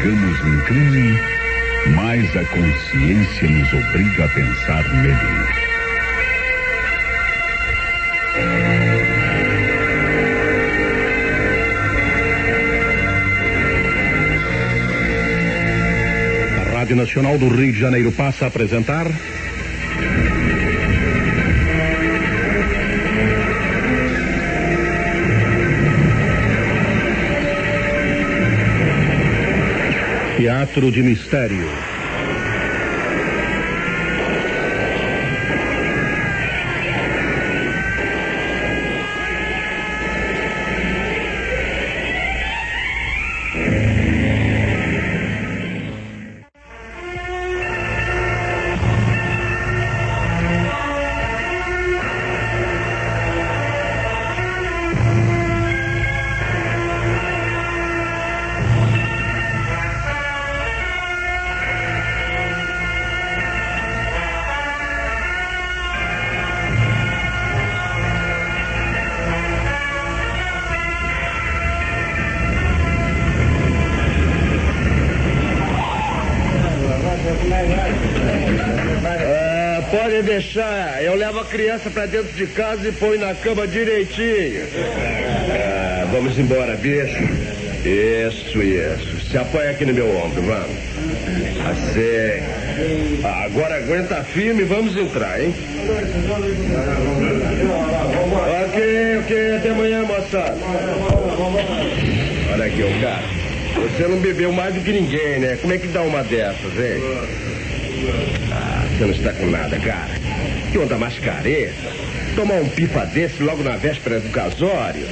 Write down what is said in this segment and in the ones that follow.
investigamos um crime, mais a consciência nos obriga a pensar nele. A Rádio Nacional do Rio de Janeiro passa a apresentar... Teatro de Mistério. Pode deixar, eu levo a criança pra dentro de casa e põe na cama direitinho. Vamos embora, bicho. Isso. Se apoia aqui no meu ombro, vamos. Assim. Agora aguenta firme e vamos entrar, hein? Ok, até amanhã, moçada. Olha aqui, ô cara. Você não bebeu mais do que ninguém, né? Como é que dá uma dessas, hein? Você não está com nada, cara. Que onda mais careta. Tomar um pipa desse logo na véspera do casório.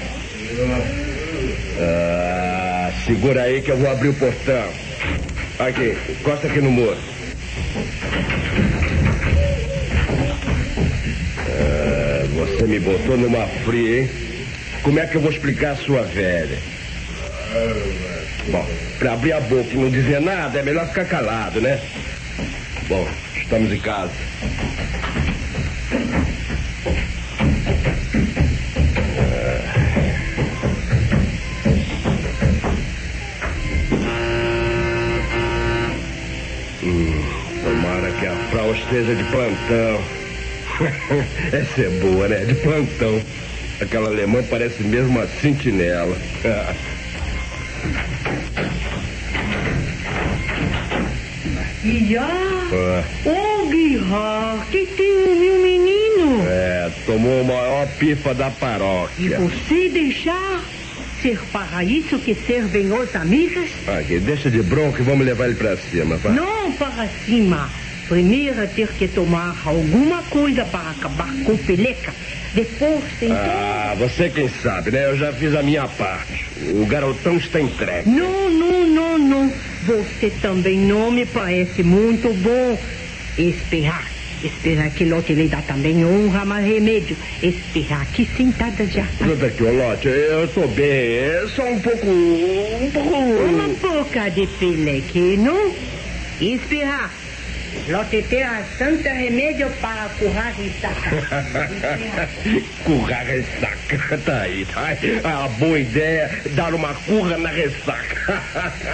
Segura aí que eu vou abrir o portão. Aqui, encosta aqui no muro. Você me botou numa fria, hein? Como é que eu vou explicar a sua velha? Bom, pra abrir a boca e não dizer nada, é melhor ficar calado, né? Bom, estamos em casa. Tomara que a frau esteja de plantão. Essa é boa, né? De plantão. Aquela alemã parece mesmo uma sentinela. Guirra, que tem, meu menino? Tomou a maior pipa da paróquia. E você deixar ser para isso que servem os amigas? Aqui, deixa de bronca e vamos levar ele pra cima, vai. Não para cima. Primeiro ter que tomar alguma coisa para acabar com peleca. Depois tem você quem sabe, né? Eu já fiz a minha parte. O garotão está entregue. Não. Você também não me parece muito bom. Esperar que Lotte lhe dá também honra, mas remédio. Esperar que sentada já. Escuta aqui, Lotte, eu tô bem. É só um pouco. Uma boca de peleque, não? Esperar. Lotte terá santo remédio para curar ressaca. Currar ressaca, tá aí. A boa ideia é dar uma curra na ressaca.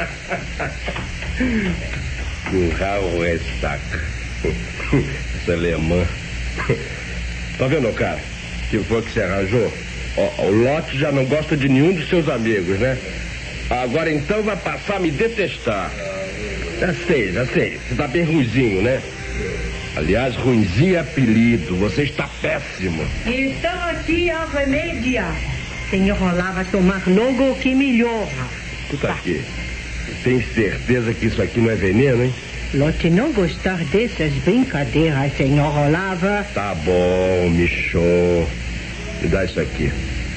Currar o ressaca. Essa alemã. Tá vendo, cara? Que foi que você arranjou? O Lotte já não gosta de nenhum dos seus amigos, né? Agora então vai passar a me detestar. Já sei. Você tá bem ruizinho, né? Aliás, ruizinho é apelido. Você está péssimo. Então aqui a remédio. Senhor Olava tomar logo que melhora. Escuta aqui. Tem certeza que isso aqui não é veneno, hein? Lotte não gostar dessas brincadeiras, senhor Olava. Tá bom, Michô. Me dá isso aqui.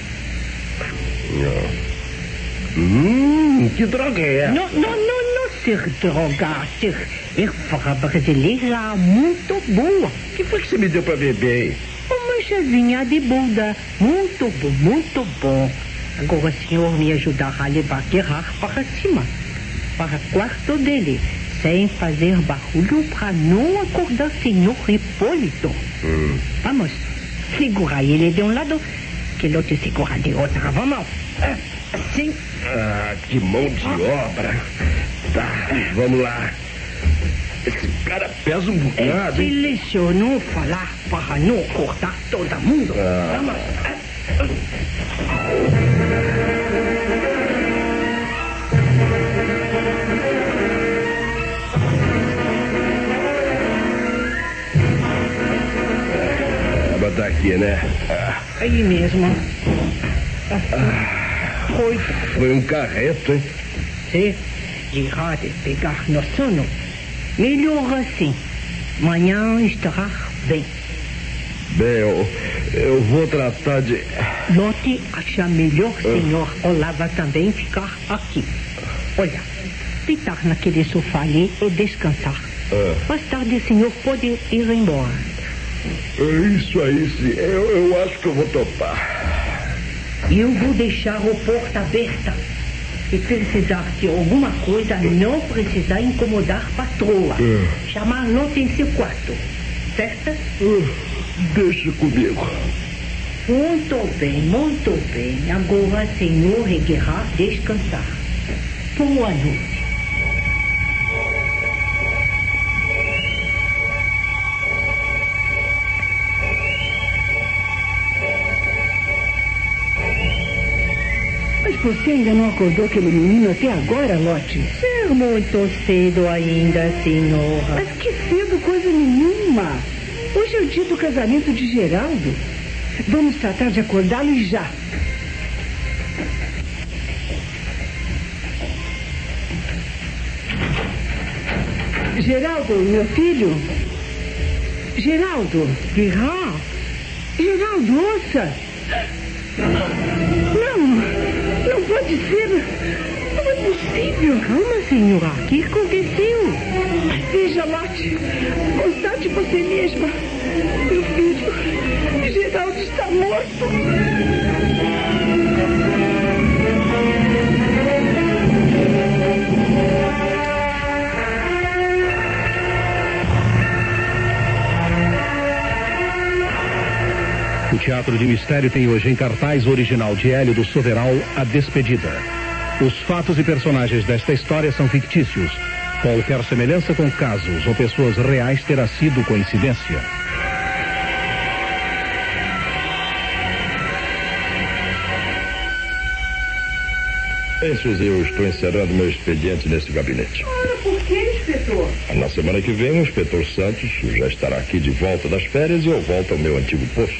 Que droga é essa? Não ser drogar, ser erva brasileira muito boa. O que foi que você me deu pra beber, hein? Uma chavinha de Buda, muito bom. Agora o senhor me ajudará a levar Gerard para cima, para o quarto dele, sem fazer barulho para não acordar senhor Hipólito. Vamos, segura ele de um lado, que Lotte segura de outro. Vamos. Assim. Que mão de obra. Tá, vamos lá. Esse cara pesa um bocado, hein? Selecionou falar para não cortar todo mundo. Vamos. Botar aqui, né? Aí mesmo. Foi um carreto, hein? Você irá de pegar no sono. Melhor assim. Amanhã estará bem. Bem, eu vou tratar de... Lote acha melhor, senhor Olava, também ficar aqui. Olha, deitar naquele sofá ali e descansar. Mais tarde o senhor pode ir embora. É isso aí, sim. Eu acho que eu vou topar. Eu vou deixar a porta aberta. Se precisar de alguma coisa, não precisar incomodar a patroa. Chamar Lote em seu quarto. Certo? Deixa comigo. Muito bem, muito bem. Agora, senhor irá descansar. Boa noite. Mas você ainda não acordou aquele menino até agora, Lote? É muito cedo ainda, senhora. Mas que cedo, coisa nenhuma. Hoje é o dia do casamento de Geraldo. Vamos tratar de acordá-lo e já. Geraldo, meu filho. Geraldo. Geraldo, ouça. Não pode ser. Não é possível. Calma, senhora. O que aconteceu? Veja, Lote. Constate você mesma. Meu filho, Geraldo está morto. O Teatro de Mistério tem hoje em cartaz o original de Hélio do Soveral, A Despedida. Os fatos e personagens desta história são fictícios. Qualquer semelhança com casos ou pessoas reais terá sido coincidência. Bem, Suzy, eu estou encerrando meu expediente nesse gabinete. Ora, por que, inspetor? Na semana que vem, o inspetor Santos já estará aqui de volta das férias e eu volto ao meu antigo posto.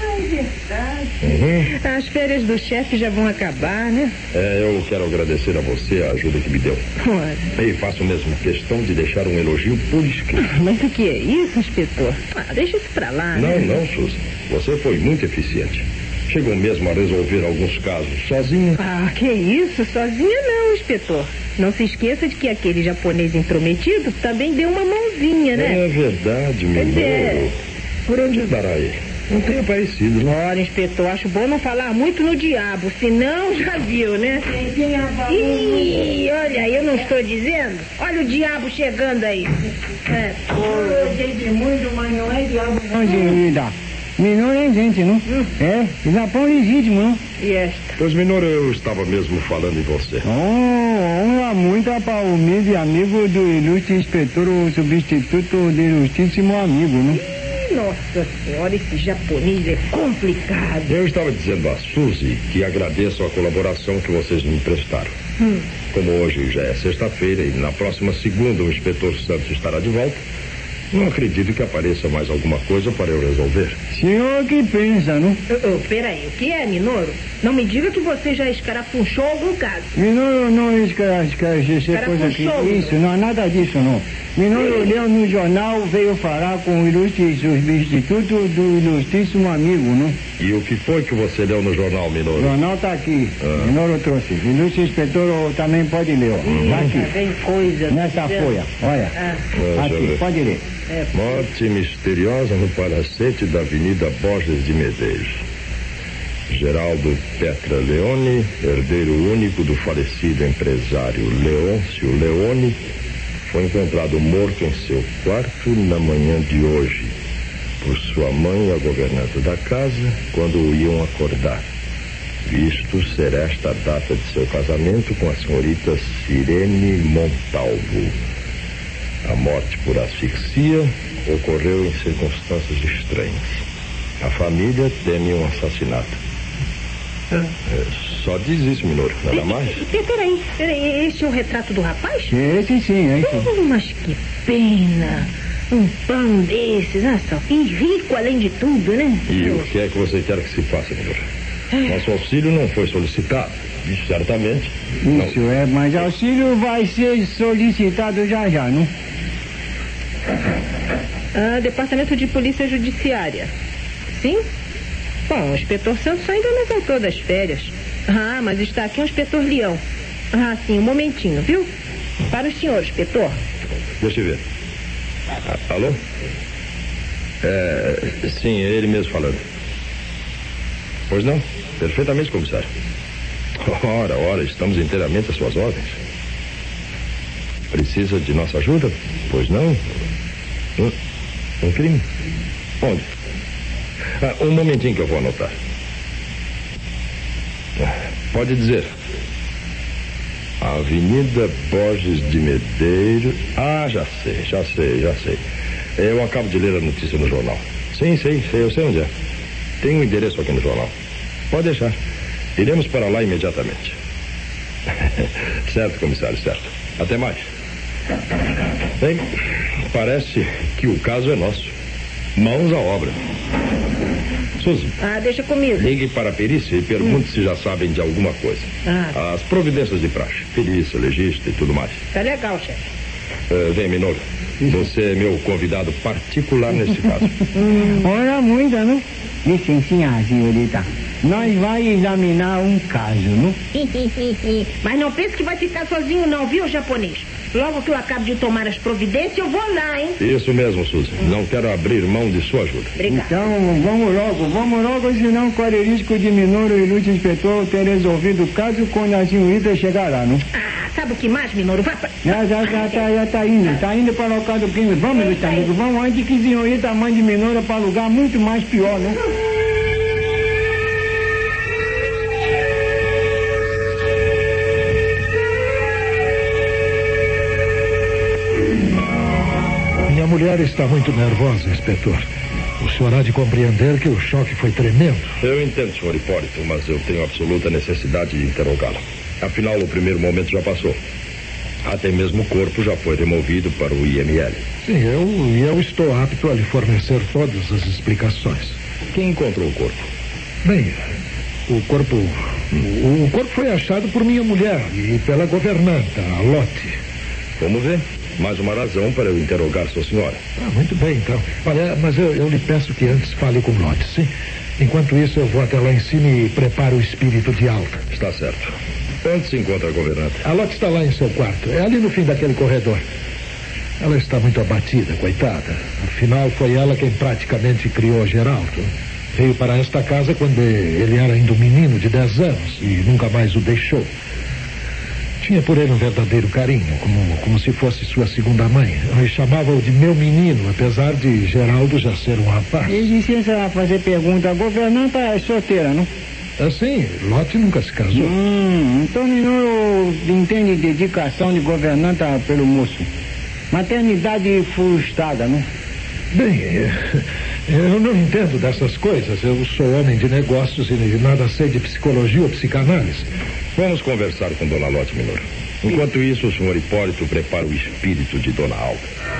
É verdade. As férias do chefe já vão acabar, né? Eu quero agradecer a você a ajuda que me deu. E faço mesmo questão de deixar um elogio por escrito. Mas o que é isso, inspetor? Deixa isso pra lá, né? Não, Suzy. Você foi muito eficiente. Chegou mesmo a resolver alguns casos sozinha. Que isso? Sozinha não, inspetor. Não se esqueça de que aquele japonês intrometido também deu uma mãozinha, né? É verdade, meu irmão. Por onde estará ele? Não tem aparecido, não. Ora, inspetor, acho bom não falar muito no diabo, senão já viu, né? Ih, olha, eu não estou dizendo? Olha o diabo chegando aí. Eu sei muito, mas não é diabo não, querida. Menor é gente, não? Japão legítimo, não? E esta? Pois, menor, eu estava mesmo falando em você. Honra muito para o humilde amigo do ilustre inspetor, o substituto de ilustríssimo amigo, não? Nossa senhora, esse japonês é complicado. Eu estava dizendo a Suzy que agradeço a colaboração que vocês me prestaram. Como hoje já é sexta-feira e na próxima segunda o inspetor Santos estará de volta, não acredito que apareça mais alguma coisa para eu resolver. Senhor que pensa, não? Peraí, o que é, Minoro? Não me diga que você já escarafunchou algum caso. Minoro não escarafunchou coisa aqui. Isso, não, nada disso, não. Minoro leu no jornal, veio falar com o ilustre substituto do ilustríssimo amigo, não? E o que foi que você leu no jornal, Minoro? O jornal está aqui. Minoro trouxe. O ilustre inspetor também pode ler, ó. Tá aqui. Vem coisa. Nessa folha, olha. Aqui, pode ler. Morte misteriosa no palacete da Avenida Borges de Medeiros. Geraldo Petra Leone, herdeiro único do falecido empresário Leôncio Leone, foi encontrado morto em seu quarto na manhã de hoje por sua mãe, a governanta da casa, quando o iam acordar. visto ser esta a data de seu casamento com a senhorita Cirene Montalvo. A morte por asfixia ocorreu em circunstâncias estranhas. A família teme um assassinato. Só diz isso, Minoro, nada mais. Peraí, esse é o retrato do rapaz? Esse sim, é isso. Mas que pena. Um pão desses, só. E rico além de tudo, né? E o que é que você quer que se faça, Minoro? Nosso auxílio não foi solicitado. Isso certamente. Isso não. Mas auxílio vai ser solicitado já, não? Departamento de Polícia Judiciária. Sim? Bom, o inspetor Santos ainda não voltou das férias. Mas está aqui o inspetor Leão. Sim, um momentinho, viu? Para o senhor, inspetor. Deixa eu ver. Alô? Sim, é ele mesmo falando. Pois não? Perfeitamente, comissário. Ora, estamos inteiramente às suas ordens. Precisa de nossa ajuda? Pois não? Um crime? Onde? Um momentinho que eu vou anotar. Pode dizer. Avenida Borges de Medeiros. Já sei. Eu acabo de ler a notícia no jornal. Sim, eu sei onde é. Tem um endereço aqui no jornal. Pode deixar. Iremos para lá imediatamente. Certo, comissário, certo. Até mais. Bem, parece que o caso é nosso. Mãos à obra. Suzy. Deixa comigo. Ligue para a perícia e pergunte se já sabem de alguma coisa. As providências de praxe. Perícia, legista e tudo mais. Tá legal, chefe. Vem, Minoro. Você é meu convidado particular nesse caso. Ora, muito, não? Licencinha, senhorita. Nós vai examinar um caso, não? Mas não pense que vai ficar sozinho não, viu, japonês? Logo que eu acabo de tomar as providências, eu vou lá, hein? Isso mesmo, Suzy. Não quero abrir mão de sua ajuda. Obrigada. Então, vamos logo, senão corre risco de Minoro e ilustre inspetor ter resolvido o caso quando a senhorita chegar lá, não? Sabe o que mais, Minoro? Vai pra... Já tá indo para o local do crime. Vamos, meus amigos, vamos antes que a senhorita mande Minoro para lugar muito mais pior, né? Minha mulher está muito nervosa, inspetor. O senhor há de compreender que o choque foi tremendo. Eu entendo, senhor Hipólito, mas eu tenho absoluta necessidade de interrogá-la. Afinal, o primeiro momento já passou. Até mesmo o corpo já foi removido para o IML. Sim, eu estou apto a lhe fornecer todas as explicações. Quem encontrou o corpo? Bem, o corpo foi achado por minha mulher e pela governanta, a Lotte. Vamos ver. Mais uma razão para eu interrogar sua senhora. Muito bem, então. Olha, mas eu lhe peço que antes fale com Lotte, sim? Enquanto isso, eu vou até lá em cima e preparo o espírito de alta. Está certo. Onde se encontra a governanta? A Lotte está lá em seu quarto. É ali no fim daquele corredor. Ela está muito abatida, coitada. Afinal, foi ela quem praticamente criou Geraldo. Veio para esta casa quando ele era ainda um menino de 10 anos e nunca mais o deixou. Tinha por ele um verdadeiro carinho, como se fosse sua segunda mãe. E chamava-o de meu menino, apesar de Geraldo já ser um rapaz. E licença a fazer pergunta, a governanta é solteira, não? Sim, Lotte nunca se casou. Então não entende dedicação de governanta pelo moço. Maternidade frustrada, não? Bem, eu não entendo dessas coisas. Eu sou homem de negócios e nada sei de psicologia ou psicanálise. Vamos conversar com Dona Lotte, Minoro. Enquanto isso, o senhor Hipólito prepara o espírito de Dona Alta.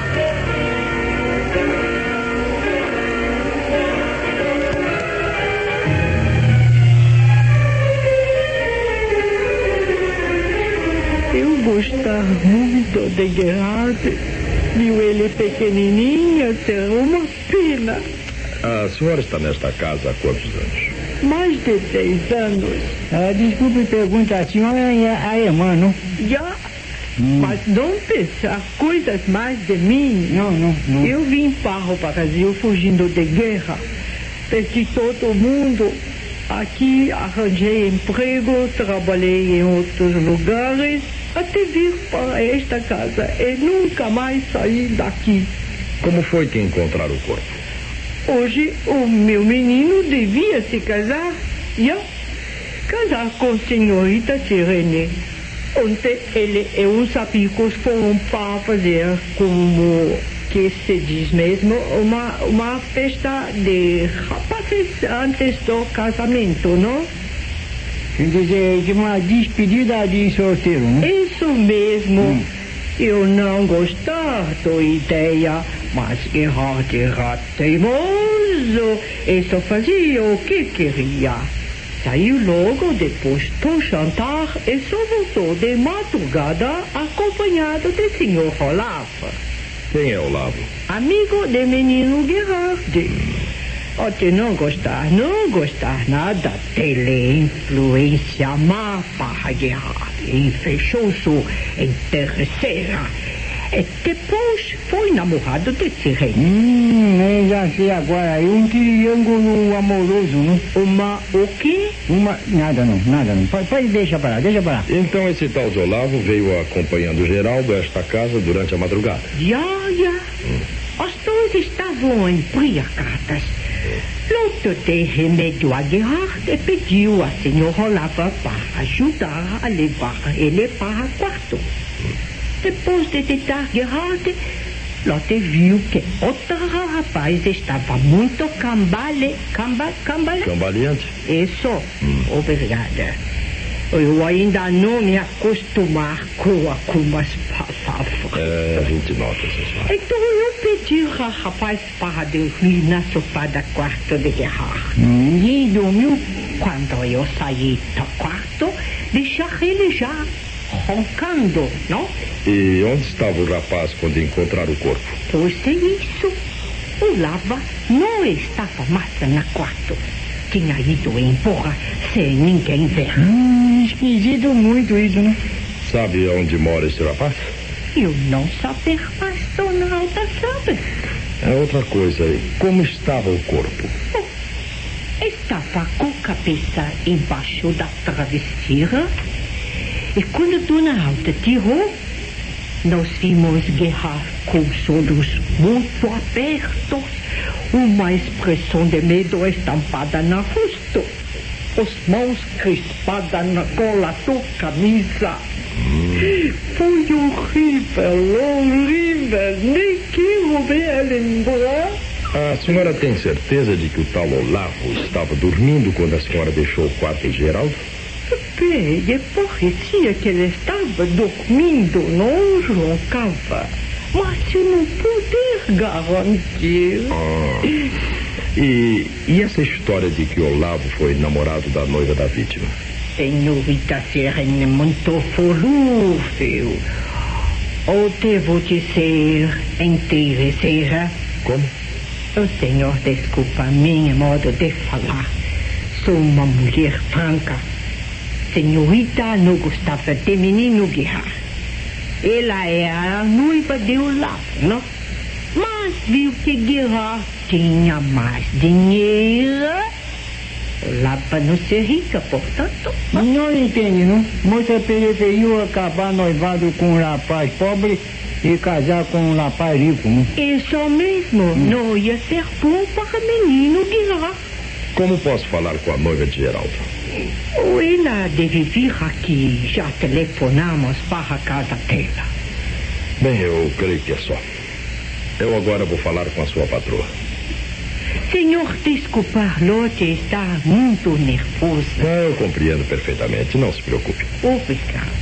Eu gostar muito de Geraldo. Viu ele pequenininho, ser uma pena. A senhora está nesta casa há quantos anos? Mais de 10 anos. Desculpe perguntar, a senhora é a irmã, não? Já, mas não pensar coisas mais de mim. Não. Eu vim para o Brasil fugindo de guerra. Perdi todo mundo. Aqui arranjei emprego, trabalhei em outros lugares, até vir para esta casa e nunca mais saí daqui. Como foi que encontraram o corpo? Hoje o meu menino devia se casar. casar com a senhorita Sirene. Ontem ele e os amigos foram para fazer, como que se diz mesmo, uma festa de rapazes antes do casamento, não? Quer dizer, de uma despedida de solteiro, né? Isso mesmo. Eu não gostar da ideia, mas Gerhard era teimoso e só fazia o que queria. Saiu logo depois do jantar e só voltou de madrugada acompanhado de Sr. Olaf. Quem é Olavo? Amigo de menino Gerhard. Pode não gostar nada dele, influência má para Gerhard, infeccioso, interesseira. E depois foi namorado de Sirene. Eu já sei agora, aí um triângulo amoroso, né? O quê? Nada não. Pode deixa para lá. Então esse tal de Olavo veio acompanhando o Geraldo a esta casa durante a madrugada. Já. Os dois estavam embriagados. Loto de remédio a Gerhard e pediu a senhora Olavo para ajudar a levar ele para o quarto. Depois de deitar Gerhard, Lotte viu que outro rapaz estava muito Cambaleante? Isso, obrigada. Eu ainda não me acostumar com algumas palavras. A gente nota essas coisas. Então eu pedi ao rapaz para dormir na sofá do quarto de Gerhard. Ninguém dormiu? Quando eu saí do quarto, deixar ele já roncando, não? E onde estava o rapaz quando encontraram o corpo? Pois é isso. O Lava não estava mais no quarto. Tinha ido embora sem ninguém ver. Esquisito muito isso, né? Sabe onde mora esse rapaz? Eu não saber, mas Dona Alta sabe. É outra coisa aí. Como estava o corpo? Estava com a cabeça embaixo da travesseira. E quando Dona Alta tirou, nós vimos Gerhard com os olhos muito abertos, uma expressão de medo estampada no rosto, as mãos crispadas na gola da camisa. Foi horrível, nem quero ver ele embora. A senhora tem certeza de que o tal Olavo estava dormindo quando a senhora deixou o quarto de Geraldo? Bem, parecia que ele estava dormindo, não roncava. Mas eu não pude garantir. E essa história de que Olavo foi namorado da noiva da vítima? Senhorita Sirene, muito volúvel. Ou devo dizer interesseira? Como? O senhor desculpa meu modo de falar. Sou uma mulher franca. Senhorita não gostava de menino Gerhard. Ela era a noiva de Olavo, não? Mas viu que Gerhard tinha mais dinheiro. Olavo não se rica, portanto. Não entende, não? Moça preferiu acabar noivado com um rapaz pobre e casar com um rapaz rico, não? Isso mesmo. Não ia ser bom para menino Gerhard. Como posso falar com a noiva de Geraldo? Ela deve vir aqui. Já telefonamos para a casa dela. Bem, eu creio que é só. Eu agora vou falar com a sua patroa. Senhor, desculpa, Lotte está muito nervosa. Eu compreendo perfeitamente, não se preocupe. Obrigada.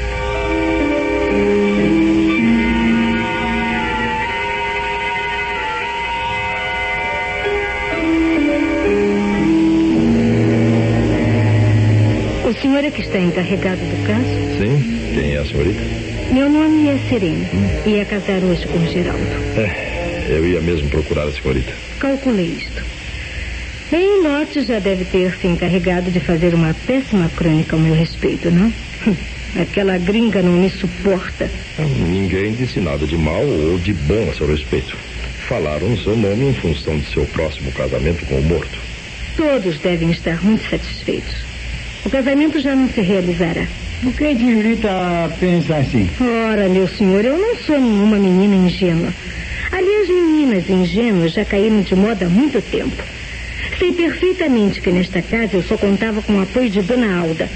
O senhor é que está encarregado do caso? Sim? Quem é a senhorita? Meu nome é Sirene. Ia casar hoje com o Geraldo. Eu ia mesmo procurar a senhorita. Calculei isto. Bem, Lotte já deve ter se encarregado de fazer uma péssima crônica ao meu respeito, não? Aquela gringa não me suporta. Ninguém disse nada de mal ou de bom a seu respeito. Falaram o seu nome em função de seu próximo casamento com o morto. Todos devem estar muito satisfeitos. O casamento já não se realizará. Por que a senhorita pensa assim? Ora, meu senhor, eu não sou nenhuma menina ingênua. Aliás, meninas ingênuas já caíram de moda há muito tempo. Sei perfeitamente que nesta casa eu só contava com o apoio de Dona Alda.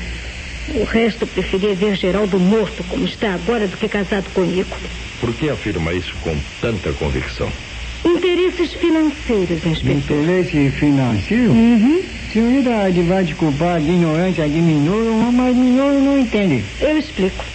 O resto, eu preferia ver Geraldo morto, como está agora, do que casado comigo. Por que afirma isso com tanta convicção? Interesses financeiros, inspetor. Interesse financeiro? Uhum. Senhorita vai desculpar a ignorância de Minoro, mas Minoro não entende. Eu explico.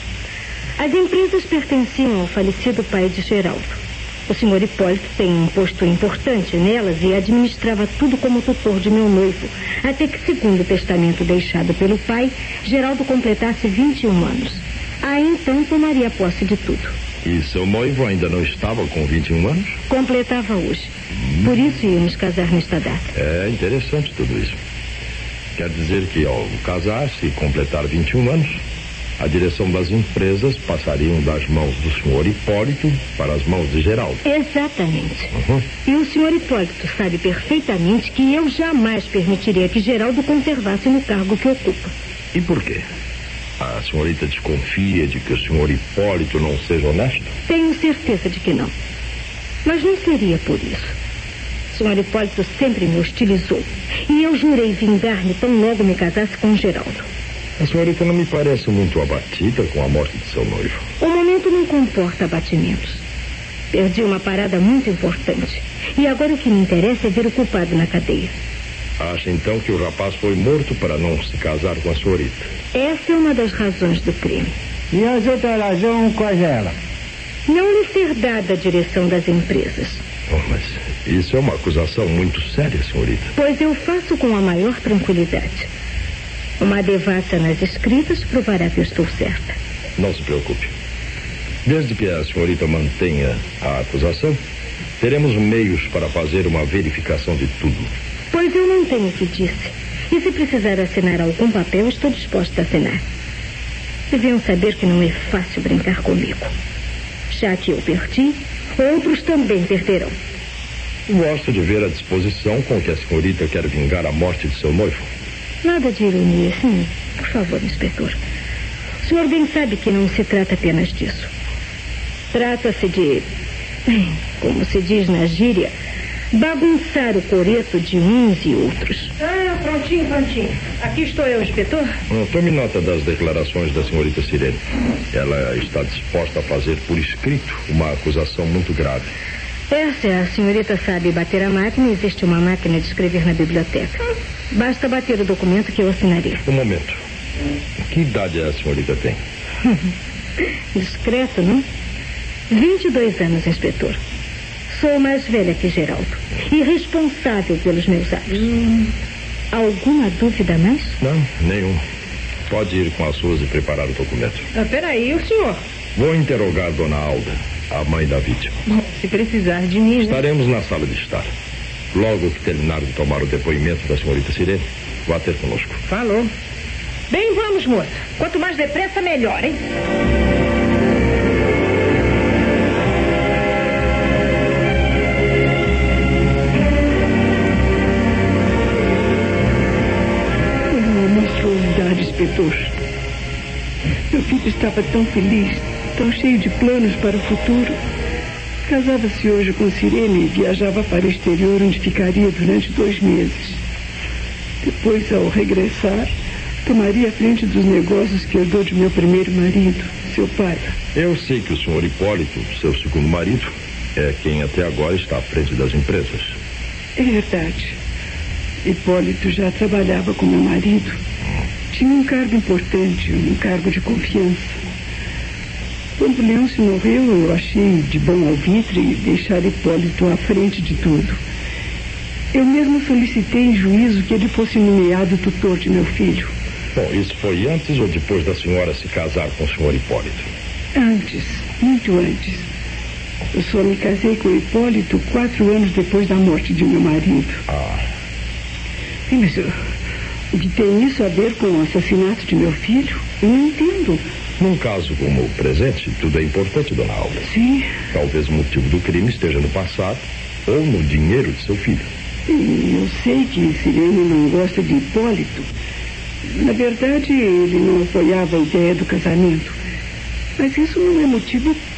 As empresas pertenciam ao falecido pai de Geraldo. O senhor Hipólito tem um posto importante nelas e administrava tudo como tutor de meu noivo, até que, segundo o testamento deixado pelo pai, Geraldo completasse 21 anos. Aí, então, tomaria posse de tudo. E seu noivo ainda não estava com 21 anos? Completava hoje. Por isso íamos casar nesta data. É interessante tudo isso. Quer dizer que, ao casar-se e completar 21 anos, a direção das empresas passariam das mãos do senhor Hipólito para as mãos de Geraldo. Exatamente. E o senhor Hipólito sabe perfeitamente que eu jamais permitiria que Geraldo conservasse no cargo que ocupa. E por quê? A senhorita desconfia de que o senhor Hipólito não seja honesto? Tenho certeza de que não. Mas não seria por isso. O senhor Hipólito sempre me hostilizou. E eu jurei vingar-me tão logo me casasse com Geraldo. A senhorita não me parece muito abatida com a morte de seu noivo. O momento não comporta abatimentos. Perdi uma parada muito importante. E agora o que me interessa é ver o culpado na cadeia. Acha então que o rapaz foi morto para não se casar com a senhorita? Essa é uma das razões do crime. E as outras razões, quais elas? Não lhe ser dada a direção das empresas. Oh, mas isso é uma acusação muito séria, senhorita. Pois eu faço com a maior tranquilidade. Uma devassa nas escritas provará que eu estou certa. Não se preocupe. Desde que a senhorita mantenha a acusação, teremos meios para fazer uma verificação de tudo. Pois eu mantenho o que disse. E se precisar assinar algum papel, estou disposta a assinar. Deviam saber que não é fácil brincar comigo. Já que eu perdi, outros também perderão. Gosto de ver a disposição com que a senhorita quer vingar a morte de seu noivo. Nada de ironia, sim. Por favor, inspetor. O senhor bem sabe que não se trata apenas disso. Trata-se de, como se diz na gíria, bagunçar o coreto de uns e outros. Prontinho. Aqui estou eu, inspetor. Tome nota das declarações da senhorita Sirene. Ela está disposta a fazer por escrito uma acusação muito grave. A senhorita sabe bater a máquina e existe uma máquina de escrever na biblioteca. Basta bater o documento que eu assinarei. Um momento. Que idade a senhorita tem? Discreto, não? 22 anos, inspetor. Sou mais velha que Geraldo. E responsável pelos meus atos. Alguma dúvida a mais? Não, nenhuma. Pode ir com as suas e preparar o documento. Peraí, o senhor? Vou interrogar Dona Alda, a mãe da vítima. Bom, se precisar de mim... Estaremos na sala de estar. Logo que terminar de tomar o depoimento da senhorita Sirene, vá ter conosco. Falou. Bem, vamos, moça. Quanto mais depressa, melhor, hein? Uma monstruosidade, inspetor. Meu filho estava tão feliz, tão cheio de planos para o futuro. Casava-se hoje com Sirene e viajava para o exterior, onde ficaria durante 2 meses. Depois, ao regressar, tomaria a frente dos negócios que herdou de meu primeiro marido, seu pai. Eu sei que o senhor Hipólito, seu segundo marido, é quem até agora está à frente das empresas. É verdade. Hipólito já trabalhava com meu marido. Tinha um cargo importante, um cargo de confiança. Quando Leôncio morreu, eu achei de bom alvitre deixar Hipólito à frente de tudo. Eu mesmo solicitei em juízo que ele fosse nomeado tutor de meu filho. Bom, isso foi antes ou depois da senhora se casar com o senhor Hipólito? Antes, muito antes. Eu só me casei com Hipólito 4 anos depois da morte de meu marido. Sim, mas o que tem isso a ver com o assassinato de meu filho? Eu não entendo. Num caso como o presente, tudo é importante, Dona Alda. Sim. Talvez o motivo do crime esteja no passado ou no dinheiro de seu filho. Eu sei que Sirene não gosta de Hipólito. Na verdade, ele não apoiava a ideia do casamento. Mas isso não é motivo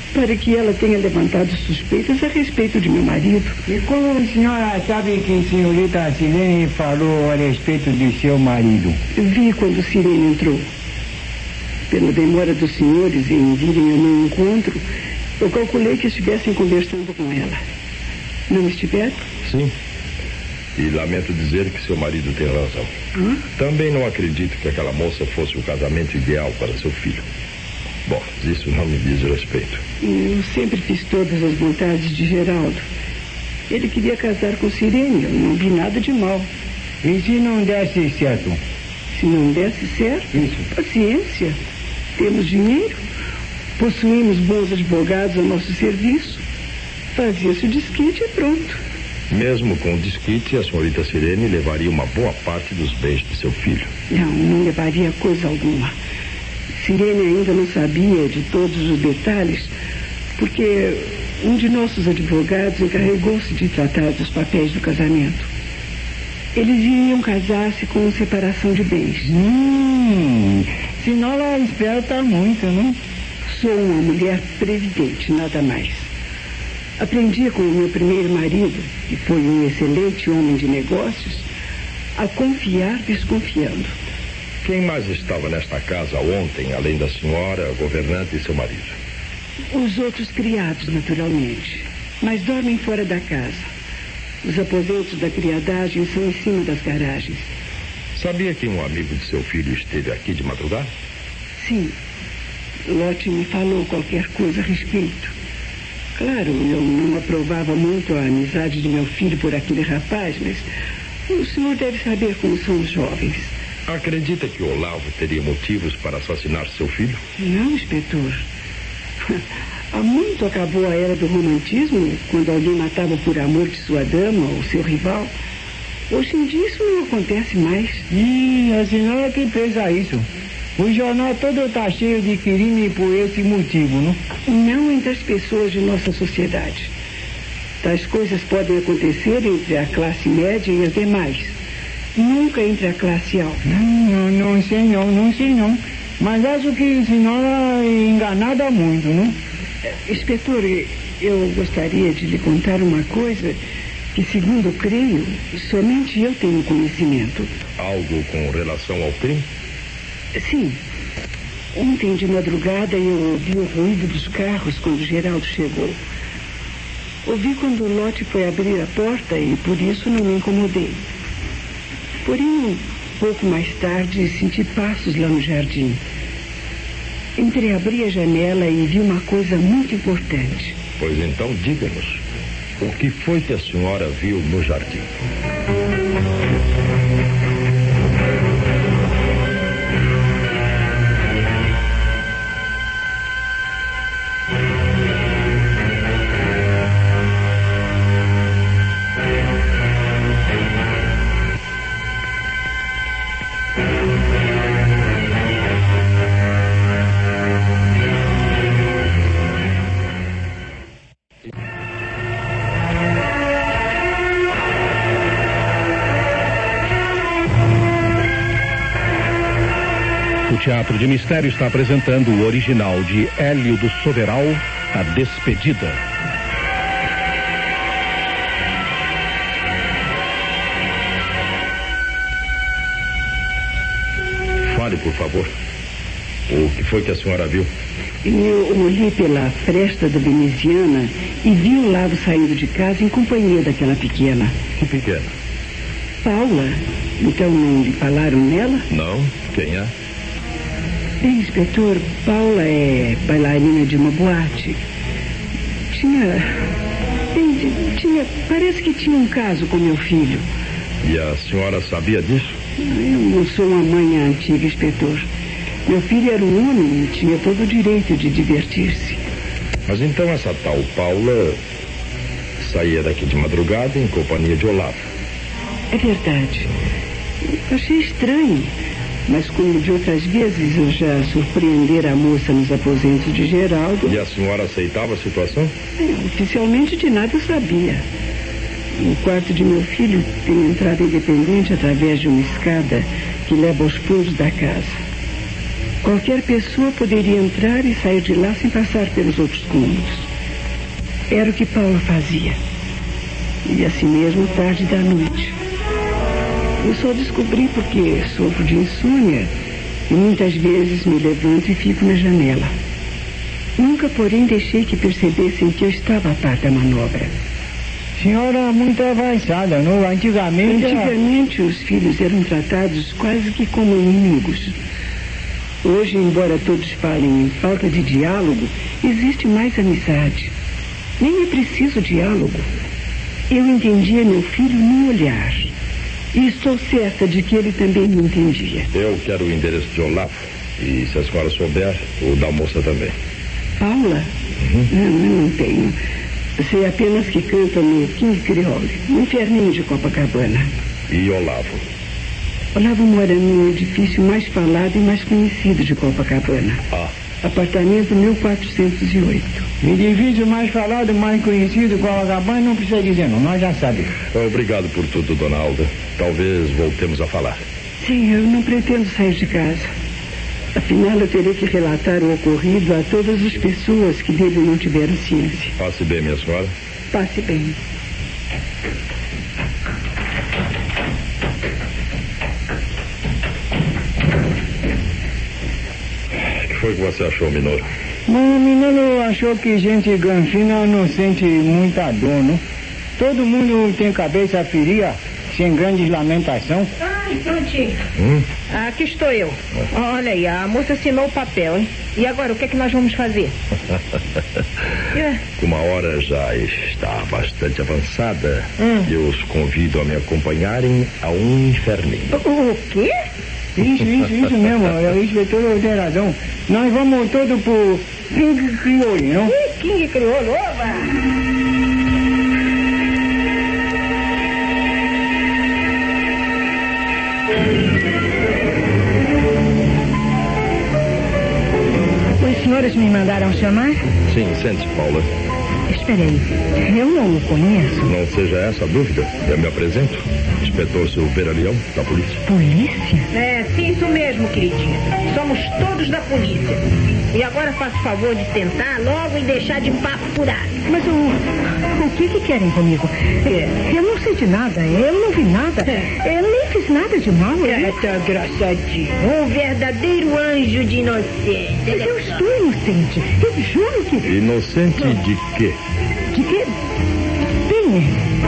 para que ela tenha levantado suspeitas a respeito de meu marido. E como a senhora sabe que a senhorita Sirene falou a respeito de seu marido? Vi quando Sirene entrou. Pela demora dos senhores em virem ao meu encontro, eu calculei que estivessem conversando com ela. Não estiveram? Sim. E lamento dizer que seu marido tem razão. Também não acredito que aquela moça fosse o casamento ideal para seu filho. Bom, isso não me diz respeito. Eu sempre fiz todas as vontades de Geraldo. Ele queria casar com Sirene, eu não vi nada de mal. E se não desse certo? Se não desse certo? Isso. Paciência. Temos dinheiro, possuímos bons advogados ao nosso serviço. Fazia-se o desquite e pronto. Mesmo com o desquite, a senhorita Sirene levaria uma boa parte dos bens de seu filho. Não levaria coisa alguma. Sirene ainda não sabia de todos os detalhes, porque um de nossos advogados encarregou-se de tratar dos papéis do casamento. Eles iriam casar-se com separação de bens. Senão ela esperta muito, não? Sou uma mulher previdente, nada mais. Aprendi com o meu primeiro marido, que foi um excelente homem de negócios, a confiar desconfiando. Quem mais estava nesta casa ontem, além da senhora, a governanta e seu marido? Os outros criados, naturalmente, mas dormem fora da casa. Os aposentos da criadagem são em cima das garagens. Sabia que um amigo de seu filho esteve aqui de madrugada? Sim. Lotte me falou qualquer coisa a respeito. Claro, eu não aprovava muito a amizade de meu filho por aquele rapaz, mas o senhor deve saber como são os jovens. Acredita que Olavo teria motivos para assassinar seu filho? Não, inspetor. Há muito acabou a era do romantismo, quando alguém matava por amor de sua dama ou seu rival. Hoje em dia isso não acontece mais. A senhora que pensa isso. O jornal todo está cheio de crime por esse motivo, não? Não entre as pessoas de nossa sociedade. Tais coisas podem acontecer entre a classe média e as demais. Nunca entre a classe alta. Não sei não. Mas acho que a senhora é enganada muito, não? Inspetor, eu gostaria de lhe contar uma coisa que, segundo creio, somente eu tenho conhecimento. Algo com relação ao crime? Sim. Ontem de madrugada eu ouvi o ruído dos carros quando Geraldo chegou. Ouvi quando o Lotte foi abrir a porta e por isso não me incomodei. Porém, um pouco mais tarde, senti passos lá no jardim. Entreabri a janela e vi uma coisa muito importante. Pois então, diga-nos, o que foi que a senhora viu no jardim? O Teatro de Mistério está apresentando o original de Hélio do Soveral, A Despedida. Fale, por favor. O que foi que a senhora viu? Eu olhei pela fresta da veneziana e vi o Lavo saindo de casa em companhia daquela pequena. Que pequena? Paula. Então não lhe falaram nela? Não. Quem é? Bem, inspetor, Paula é bailarina de uma boate. Parece que tinha um caso com meu filho. E a senhora sabia disso? Eu não sou uma mãe antiga, inspetor. Meu filho era um homem e tinha todo o direito de divertir-se. Mas então essa tal Paula saía daqui de madrugada em companhia de Olavo. É verdade. Achei estranho. Mas como de outras vezes eu já surpreendera a moça nos aposentos de Geraldo... E a senhora aceitava a situação? Oficialmente de nada eu sabia. O quarto de meu filho tem entrada independente através de uma escada que leva aos fundos da casa. Qualquer pessoa poderia entrar e sair de lá sem passar pelos outros cômodos. Era o que Paula fazia. E assim mesmo, tarde da noite. Eu só descobri porque sofro de insônia e muitas vezes me levanto e fico na janela. Nunca, porém, deixei que percebessem que eu estava a par da manobra. Senhora muito avançada, não? Antigamente os filhos eram tratados quase que como inimigos. Hoje, embora todos falem em falta de diálogo, existe mais amizade. Nem é preciso diálogo. Eu entendia meu filho no olhar. E estou certa de que ele também me entendia. Eu quero o endereço de Olavo. E se a senhora souber, o da moça também. Paula? Não tenho. Sei apenas que canta no King Creole, no inferninho de Copacabana. E Olavo? Olavo mora no edifício mais falado e mais conhecido de Copacabana. Apartamento 1408. Edifício mais falado, mais conhecido, Copacabana, não precisa dizer não, nós já sabemos. Obrigado por tudo, dona Alda. Talvez voltemos a falar. Sim, eu não pretendo sair de casa. Afinal, eu terei que relatar o ocorrido a todas as pessoas que dele não tiveram ciência. Passe bem, minha senhora. Passe bem. O que foi que você achou, Minoro? Bom, o Minoro achou que gente granfina não sente muita dor, não? Todo mundo tem cabeça fria, sem grandes lamentação. Prontinho. Aqui estou eu. Olha aí, a moça assinou o papel, hein? E agora, o que é que nós vamos fazer? Uma hora já está bastante avançada. Eu os convido a me acompanharem a um inferninho. O quê? Isso mesmo. O inspetor tem razão. Nós vamos todos pro King Creole, não? King Creole, oba! Os senhores me mandaram chamar? Sim, sente-se, Paula. Espere aí, eu não o conheço. Não seja essa a dúvida, eu me apresento. Inspetor Silveira Leão, da polícia. Polícia? Sim, isso mesmo, queridinha. Somos todos da polícia. E agora faça o favor de sentar logo e deixar de papo furado. Mas o que querem comigo? Eu não sei de nada, eu não vi nada. Eu nem fiz nada de mal. Tá engraçadinho. Um verdadeiro anjo de inocência. Mas eu estou inocente. Eu juro que... Inocente de quê? De quê? Bem,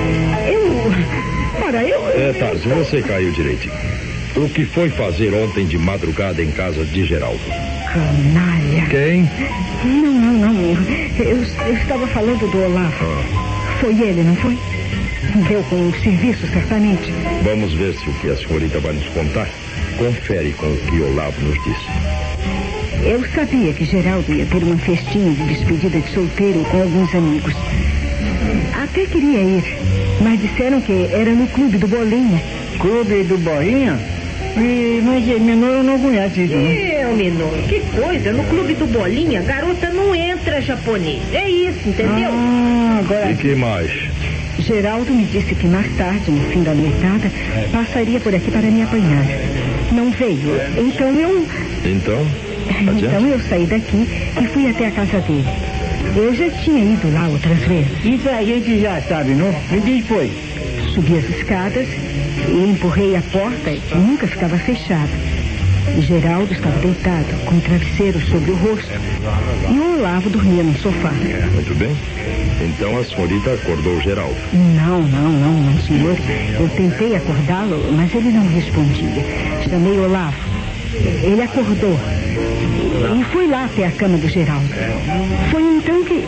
É tarde, você caiu direitinho. O que foi fazer ontem de madrugada em casa de Geraldo? Canalha. Quem? Não. Eu estava falando do Olavo. Foi ele, não foi? Deu com o serviço, certamente. Vamos ver se o que a senhorita vai nos contar confere com o que Olavo nos disse. Eu sabia que Geraldo ia ter uma festinha de despedida de solteiro com alguns amigos. Até queria ir, mas disseram que era no Clube do Bolinha. Clube do Bolinha? Mas Minoro não conhece isso, não? Minoro, que coisa. No Clube do Bolinha, garota não entra japonês. É isso, entendeu? Agora... E que mais? Geraldo me disse que mais tarde, no fim da noitada, passaria por aqui para me apanhar. Não veio, então eu... Então eu saí daqui e fui até a casa dele. Eu já tinha ido lá outras vezes. Isso a gente já sabe, não? Me diz, foi. Subi as escadas e empurrei a porta que nunca ficava fechada. E Geraldo estava deitado, com o travesseiro sobre o rosto. E o Olavo dormia no sofá. Muito bem. Então a senhorita acordou Geraldo. Não, senhor. Eu tentei acordá-lo, mas ele não respondia. Chamei Olavo. Ele acordou. E fui lá até a cama do Geraldo. Foi então que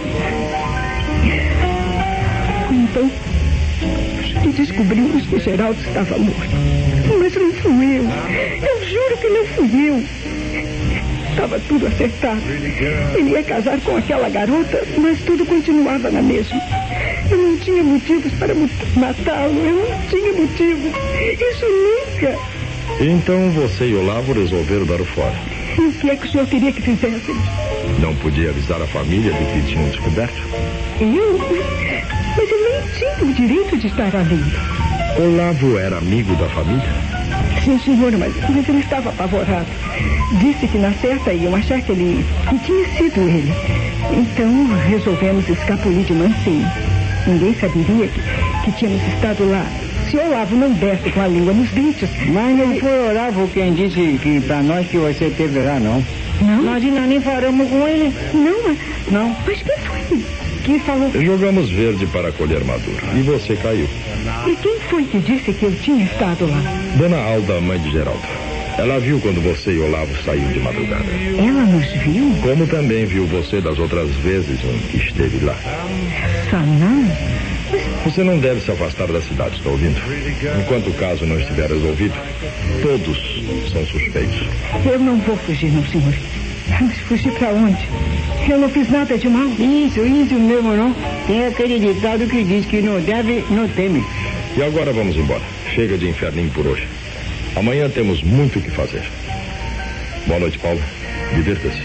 descobrimos que Geraldo estava morto. Mas não fui eu. Eu juro que não fui eu. Estava tudo acertado. Ele ia casar com aquela garota, mas tudo continuava na mesma. Eu não tinha motivos para matá-lo. Eu não tinha motivos. Isso nunca. Então você e Olavo resolveram dar o fora. E o que é que o senhor queria que fizéssemos? Não podia avisar a família do que tinham descoberto? Eu? Mas eu nem tinha o direito de estar ali. Olavo era amigo da família? Sim, senhora, mas ele estava apavorado. Disse que na certa iam achar que tinha sido ele. Então resolvemos escapulir de mansinho. Ninguém saberia que tínhamos estado lá. Se Olavo não desse com a língua nos dentes. Mas não foi Olavo quem disse que pra nós que você teve lá, não. Não? Nós ainda nem falamos com ele. Não. Mas quem foi que falou? Jogamos verde para colher maduro. E você caiu. E quem foi que disse que eu tinha estado lá? Dona Alda, mãe de Geraldo. Ela viu quando você e Olavo saíram de madrugada. Ela nos viu? Como também viu você das outras vezes em que esteve lá. Só não? Você não deve se afastar da cidade, está ouvindo? Enquanto o caso não estiver resolvido, todos são suspeitos. Eu não vou fugir, não, senhor. Mas fugir pra onde? Eu não fiz nada de mal. Isso mesmo, não. Tem aquele ditado que diz que não deve, não teme. E agora vamos embora. Chega de inferninho por hoje. Amanhã temos muito o que fazer. Boa noite, Paulo. Divirta-se.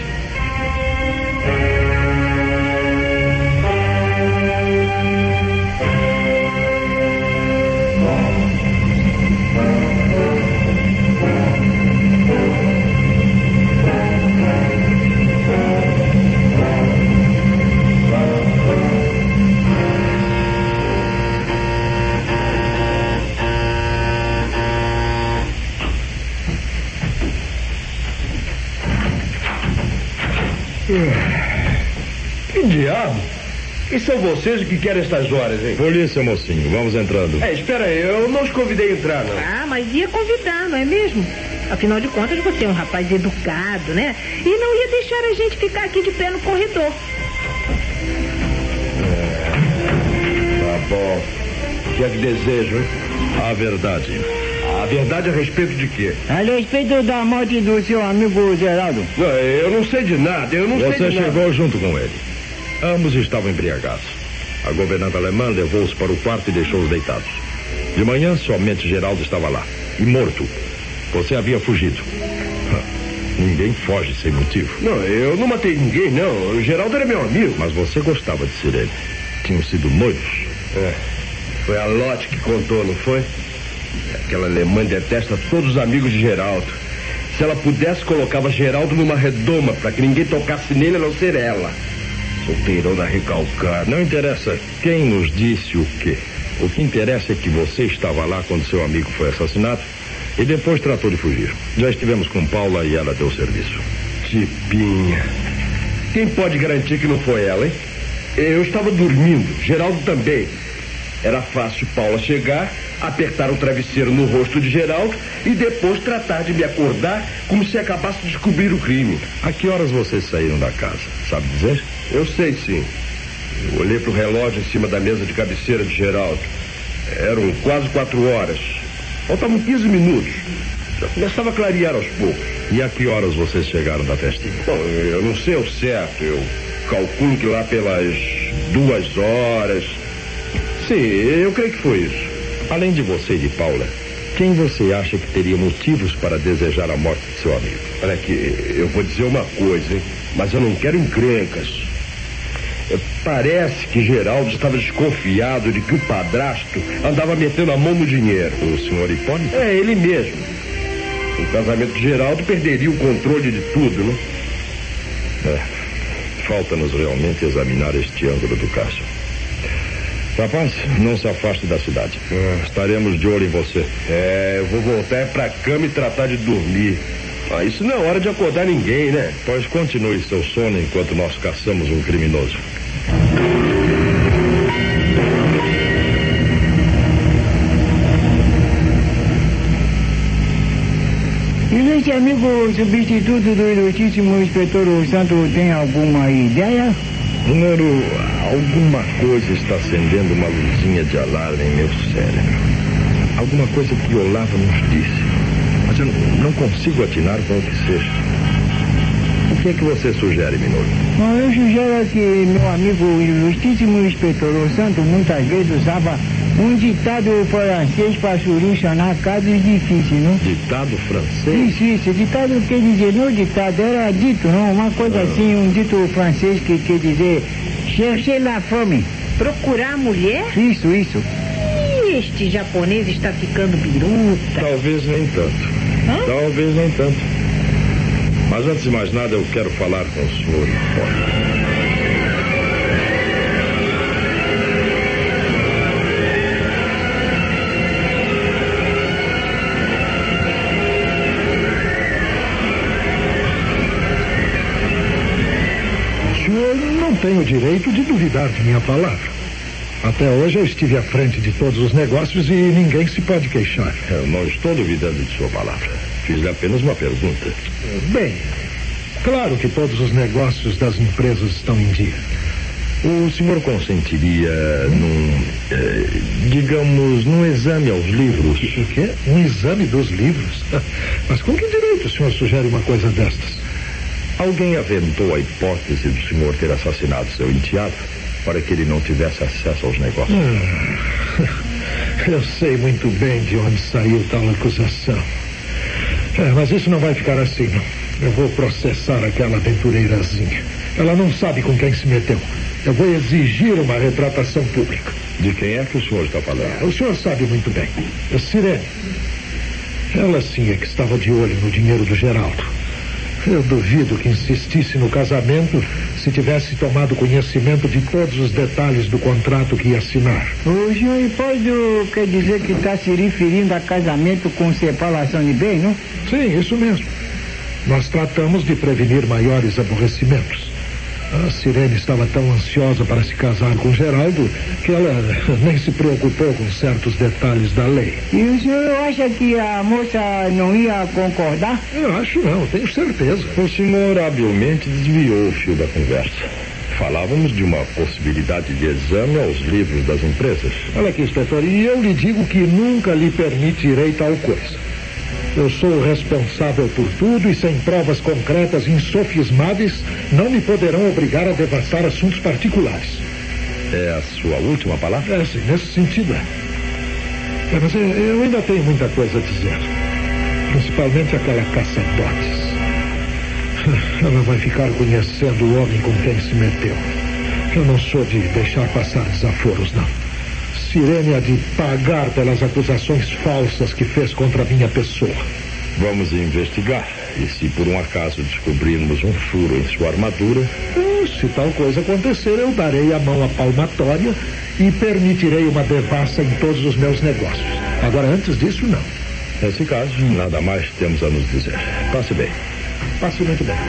Que diabo? E são vocês que querem estas horas, hein? Polícia, mocinho, vamos entrando. Espera aí, eu não os convidei a entrar, não. Ah, mas ia convidar, não é mesmo? Afinal de contas, você é um rapaz educado, né? E não ia deixar a gente ficar aqui de pé no corredor. Tá bom. O que é que desejo, hein? A verdade. A verdade a respeito de quê? A respeito da morte do seu amigo Geraldo. Não, eu não sei de nada, Você chegou junto com ele. Ambos estavam embriagados. A governanta alemã levou-os para o quarto e deixou-os deitados. De manhã, somente Geraldo estava lá. E morto. Você havia fugido. Ninguém foge sem motivo. Não, eu não matei ninguém, não. O Geraldo era meu amigo. Mas você gostava de ser ele. Tinham sido noivos. Foi a Lotte que contou, não foi? Aquela alemã detesta todos os amigos de Geraldo. Se ela pudesse, colocava Geraldo numa redoma para que ninguém tocasse nele a não ser ela. Solteirona recalcada. Não interessa quem nos disse o quê. O que interessa é que você estava lá quando seu amigo foi assassinado e depois tratou de fugir. Já estivemos com Paula e ela deu serviço. Tipinha. Quem pode garantir que não foi ela, hein? Eu estava dormindo, Geraldo também. Era fácil Paula chegar, apertar o travesseiro no rosto de Geraldo e depois tratar de me acordar como se acabasse de descobrir o crime. A que horas vocês saíram da casa? Sabe dizer? Eu sei, sim. Eu olhei para o relógio em cima da mesa de cabeceira de Geraldo. Eram quase 4 horas. Faltavam 15 minutos. Já começava a clarear aos poucos. E a que horas vocês chegaram da festinha? Bom, eu não sei ao certo. Eu calculo que lá pelas 2 horas... Sim, eu creio que foi isso. Além de você e de Paula, quem você acha que teria motivos para desejar a morte de seu amigo? Olha aqui, eu vou dizer uma coisa, hein? Mas eu não quero encrencas. Parece que Geraldo estava desconfiado de que o padrasto andava metendo a mão no dinheiro. O senhor Hipólito? É, ele mesmo. O casamento de Geraldo perderia o controle de tudo, né? Falta-nos realmente examinar este ângulo do caso. Rapaz, não se afaste da cidade. Estaremos de olho em você. Eu vou voltar pra cama e tratar de dormir. Isso não é hora de acordar ninguém, né? Pois continue seu sono enquanto nós caçamos um criminoso. Ilustre amigo substituto do ilustríssimo inspetor Santo tem alguma ideia? Número, alguma coisa está acendendo uma luzinha de alarme em meu cérebro. Alguma coisa que Olavo nos disse. Mas eu não consigo atinar com o que seja. O que é que você sugere, Minoro? Bom, eu sugiro que meu amigo ilustríssimo inspetor Santo muitas vezes usava um ditado francês para solucionar casos difíceis, não? Ditado francês? Isso, ditado quer dizer, não ditado, era dito, não? Uma coisa assim, um dito francês que quer dizer chercher la fome. Procurar a mulher? Isso. Este japonês está ficando biruta. Talvez nem tanto. Talvez nem tanto. Mas antes de mais nada, eu quero falar com o senhor Hipólito. Não tenho o direito de duvidar de minha palavra. Até hoje eu estive à frente de todos os negócios e ninguém se pode queixar. Eu não estou duvidando de sua palavra. Fiz apenas uma pergunta. Bem, claro que todos os negócios das empresas estão em dia. O senhor consentiria digamos, num exame aos livros? O quê? Um exame dos livros? Mas com que direito o senhor sugere uma coisa destas? Alguém aventou a hipótese do senhor ter assassinado seu enteado para que ele não tivesse acesso aos negócios. Eu sei muito bem de onde saiu tal acusação. Mas isso não vai ficar assim, não. Eu vou processar aquela aventureirazinha. Ela não sabe com quem se meteu. Eu vou exigir uma retratação pública. De quem é que o senhor está falando? O senhor sabe muito bem. A Sirene. Ela sim é que estava de olho no dinheiro do Geraldo. Eu duvido que insistisse no casamento se tivesse tomado conhecimento de todos os detalhes do contrato que ia assinar. O senhor Hipólito quer dizer que está se referindo a casamento com separação de bem, não? Sim, isso mesmo. Nós tratamos de prevenir maiores aborrecimentos. A Sirene estava tão ansiosa para se casar com Geraldo que ela nem se preocupou com certos detalhes da lei. E o senhor acha que a moça não ia concordar? Eu acho não, tenho certeza. O senhor habilmente desviou o fio da conversa. Falávamos de uma possibilidade de exame aos livros das empresas. Olha aqui, inspetor, e eu lhe digo que nunca lhe permitirei tal coisa. Eu sou o responsável por tudo e sem provas concretas e insofismáveis não me poderão obrigar a devastar assuntos particulares. É a sua última palavra? Sim, nesse sentido mas eu ainda tenho muita coisa a dizer. Principalmente aquela caça-botes. Ela vai ficar conhecendo o homem com quem se meteu. Eu não sou de deixar passar desaforos, não. Sirene há de pagar pelas acusações falsas que fez contra a minha pessoa. Vamos investigar. E se por um acaso descobrirmos um furo em sua armadura... Se tal coisa acontecer, eu darei a mão à palmatória e permitirei uma devassa em todos os meus negócios. Agora, antes disso, não. Nesse caso, nada mais temos a nos dizer. Passe bem. Passe muito bem.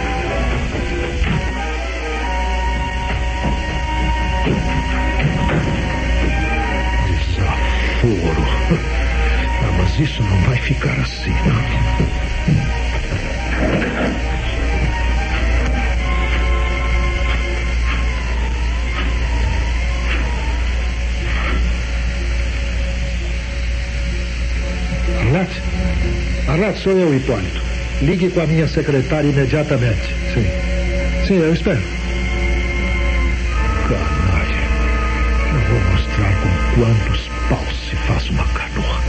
Desaforo. Mas isso não vai ficar assim, não. Arrat, sou eu, Hipólito. Ligue com a minha secretária imediatamente. Sim, eu espero. Canalha. Eu vou mostrar com quantos paus se faz uma canoa.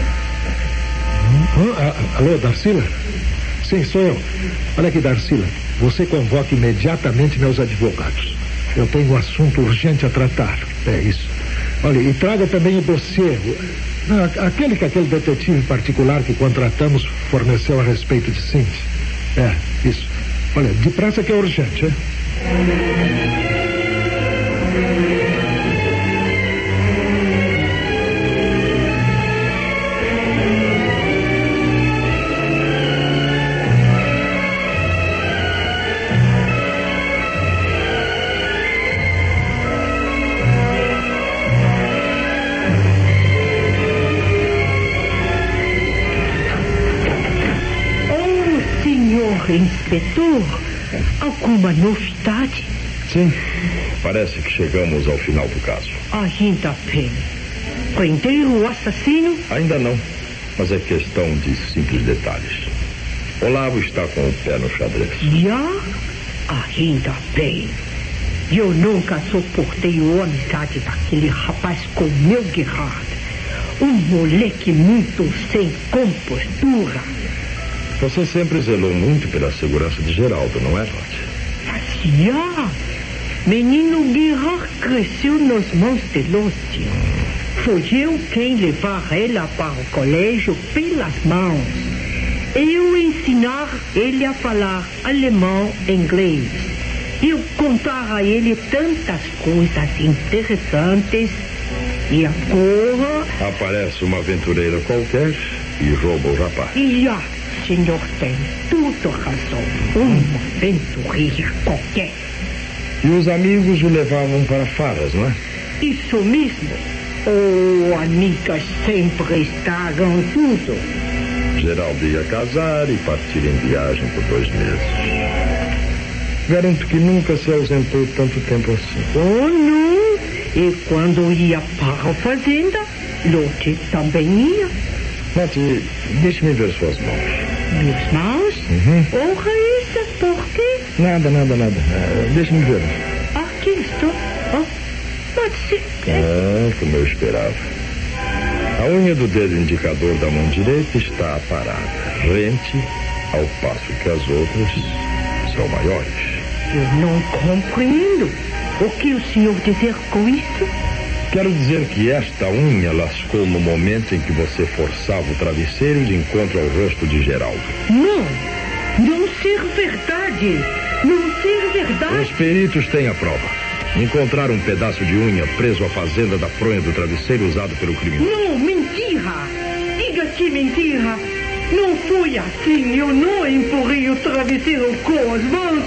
Alô, Darcila? Sim, sou eu. Olha aqui, Darcila. Você convoca imediatamente meus advogados. Eu tenho um assunto urgente a tratar. É isso. Olha, e traga também o dossiê. Aquele que aquele detetive particular que contratamos forneceu a respeito de Cindy. Isso. Olha, depressa que é urgente, hein? Inspetor, alguma novidade? Sim, parece que chegamos ao final do caso. Ainda bem. Prenderam o assassino? Ainda não, mas é questão de simples detalhes. Olavo está com o pé no xadrez. Ainda bem. Eu nunca suportei a amizade daquele rapaz com o meu Gerard. Um moleque muito sem compostura. Você sempre zelou muito pela segurança de Geraldo, não é, Lotte? Menino Gerard cresceu nas mãos de Lotte. Fui eu quem levar ela para o colégio pelas mãos. Eu ensinar ele a falar alemão e inglês. Eu contar a ele tantas coisas interessantes. E agora... Aparece uma aventureira qualquer e rouba o rapaz. Senhor tem toda razão. Uma aventureira qualquer. E os amigos o levavam para Faras, não é? Isso mesmo. Oh, amigas sempre estragam tudo. Geraldo ia casar e partir em viagem por 2 meses. Garanto que nunca se ausentou tanto tempo assim. Oh, não. E quando ia para a fazenda, Lotte também ia. Lotte, deixe-me ver suas mãos. Minhas mãos? Ora, isso, por quê? Nada. Deixe-me ver. Aqui estou. Pode ser. Como eu esperava. A unha do dedo indicador da mão direita está parada, rente, ao passo que as outras são maiores. Eu não compreendo. O que o senhor dizer com isso? Quero dizer que esta unha lascou no momento em que você forçava o travesseiro de encontro ao rosto de Geraldo. Não ser verdade. Não ser verdade. Os peritos têm a prova. Encontraram um pedaço de unha preso à fazenda da fronha do travesseiro usado pelo criminoso. Não, mentira! Diga que mentira! Não foi assim, eu não empurrei o travesseiro com as mãos,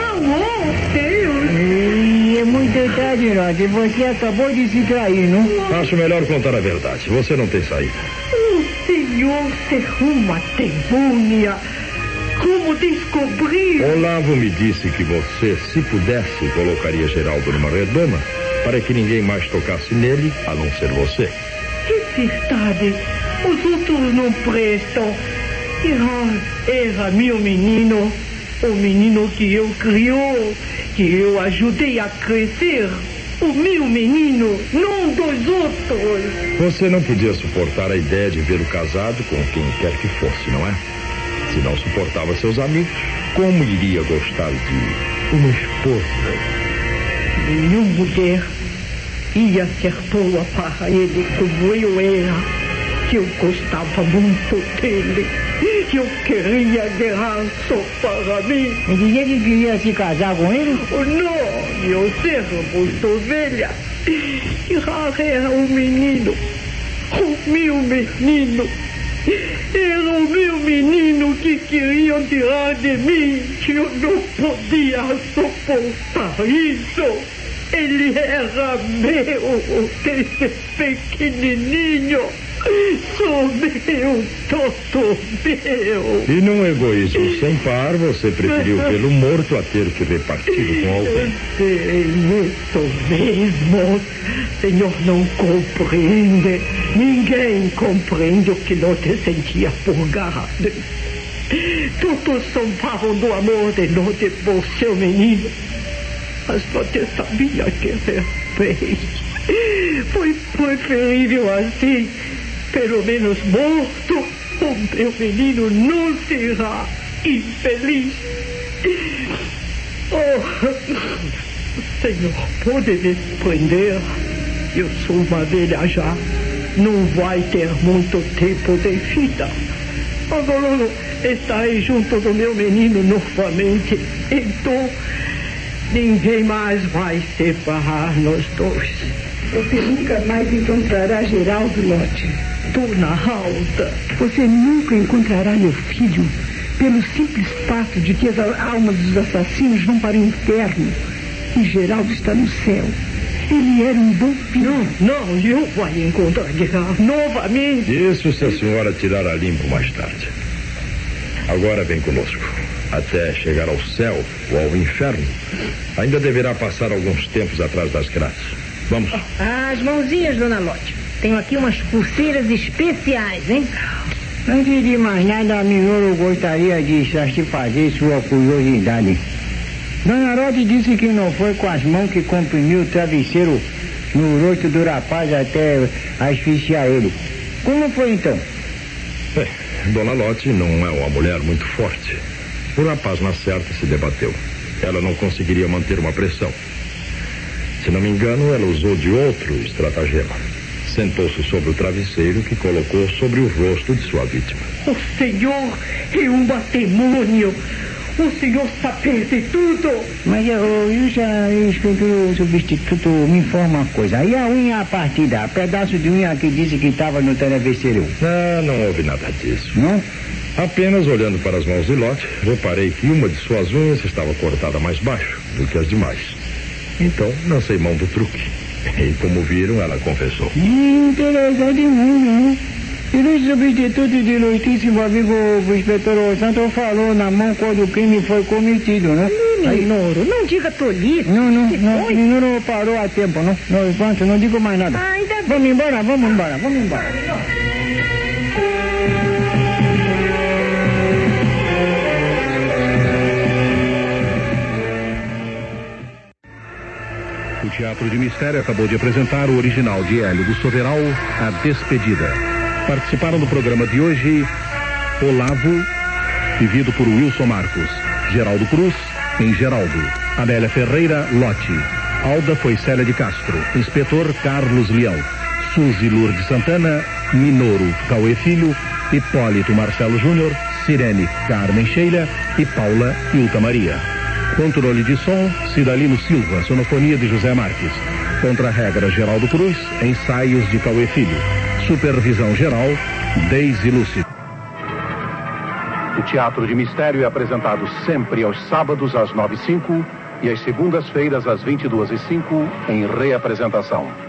Deus! É muito tarde, Lotte, você acabou de se trair, não? Acho melhor contar a verdade, você não tem saída. O senhor ser uma demônia! Como descobrir? Olavo me disse que você, se pudesse, colocaria Geraldo numa redoma para que ninguém mais tocasse nele, a não ser você. É verdade. Os outros não prestam. Era meu menino. O menino que eu criou, que eu ajudei a crescer. O meu menino, não dos outros. Você não podia suportar a ideia de vê-lo casado com quem quer que fosse, não é? Se não suportava seus amigos, como iria gostar de uma esposa? Nenhuma mulher ia ser boa para ele como eu era, que eu gostava muito dele, que eu queria guerrar só para mim. Me dizia que queria se casar com ele? Não, eu ser muito velha. Era um menino, o meu menino. Era o meu menino que queriam tirar de mim, que eu não podia suportar isso. Ele era meu, desde pequenininho. Sou meu, todo meu. E num egoísmo sem par, você preferiu vê-lo morto a ter que repartir com alguém. Isso mesmo. Senhor não compreende. Ninguém compreende o que Lotte sentia por Garden. Todos zombavam do amor de Lotte por seu menino. Mas Lotte sabia que era bem. Foi preferível assim. Pelo menos morto, o meu menino não será infeliz. Senhor, pode me prender. Eu sou uma velha já. Não vai ter muito tempo de vida. Agora estarei junto do meu menino novamente. Então, ninguém mais vai separar nós dois. Você nunca mais encontrará Geraldo, Lotte. Dona Alda, você nunca encontrará meu filho pelo simples fato de que as almas dos assassinos vão para o inferno e Geraldo está no céu. Ele era um bom filho. Não, eu vou encontrar Geraldo novamente. Isso se a senhora tirar a limpo mais tarde. Agora vem conosco. Até chegar ao céu ou ao inferno, ainda deverá passar alguns tempos atrás das grades. Vamos. As mãozinhas, dona Lotte. Tenho aqui umas pulseiras especiais, hein? Antes de mais nada, senhor, eu gostaria de satisfazer sua curiosidade. Dona Lotte disse que não foi com as mãos que comprimiu o travesseiro no rosto do rapaz até asfixiar ele. Como foi então? Dona Lotte não é uma mulher muito forte. O rapaz na certa se debateu. Ela não conseguiria manter uma pressão. Se não me engano, ela usou de outro estratagema. sentou-se sobre o travesseiro que colocou sobre o rosto de sua vítima. O senhor é um demônio. O senhor sabe de tudo. Mas o substituto me informa uma coisa. Aí a unha partida, pedaço de unha que disse que estava no travesseiro. Não houve nada disso. Não? Apenas olhando para as mãos de Lot, reparei que uma de suas unhas estava cortada mais baixo do que as demais. Então, lancei mão do truque. E como viram, ela confessou. Interessante muito, né? E o substituto de noitíssimo amigo o inspetor Santos falou na mão quando o crime foi cometido, né? Minoro, não diga tolice. Não, Minoro parou a tempo, não? Pronto, não digo mais nada. Ainda bem. Vamos embora. O Teatro de Mistério acabou de apresentar o original de Hélio do Soveral, A Despedida. Participaram do programa de hoje Olavo, vivido por Wilson Marcos, Geraldo Cruz, em Geraldo, Amélia Ferreira, Lote, Alda foi Célia de Castro, Inspetor Carlos Leão, Suzy Lourdes Santana, Minoro Cauê Filho, Hipólito Marcelo Júnior, Sirene Carmen Sheila e Paula Ilka Maria. Controle de som, Cidalino Silva, sonofonia de José Marques. Contra-regra, Geraldo Cruz, ensaios de Cauê Filho. Supervisão geral, Deise Lúcio. O Teatro de Mistério é apresentado sempre aos sábados às 9h05 e às segundas-feiras às 22h05 em reapresentação.